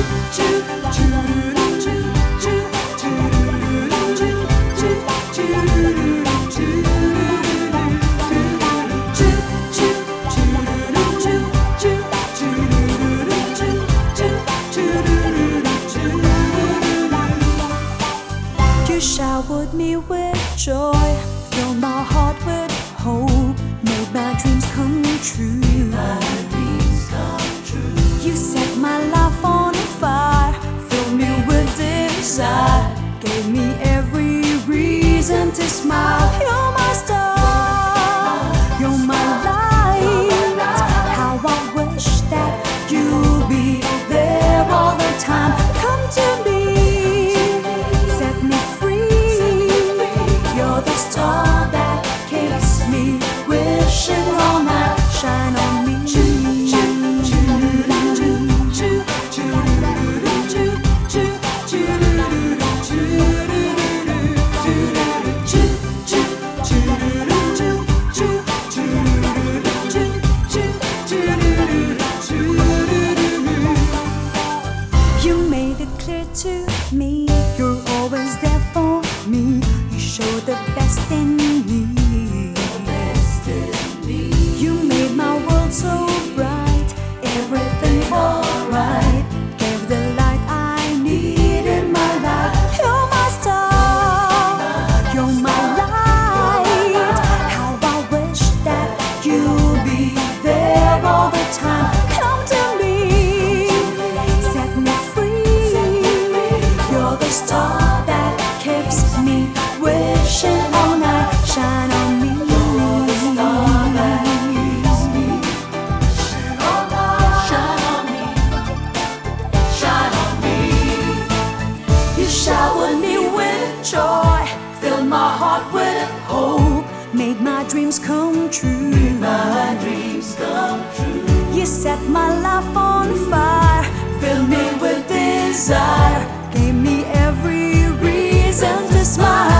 You showered me with joy, filled my heart with hope, made my dreams come true. You set my life on fire, filled me with desire, gave me every reason to smile. You're my star, you're my light. How I wish that you'd be there all the time. Come to me, set me free. You're the star that keeps me wishing all night. Shine on me. You made it clear to me, you're always there for me. You show the best in me. You made my world so bright, everything alright. Gave the light I need in my life. You're my star, you're my light. How I wish that you'd be there all the time. Come to me, set me free. You're the star that keeps me wishing all night. Shine on me. You showered me with joy, filled my heart with hope, made my dreams come true. You set my life on fire, filled me with desire, gave me every reason to smile.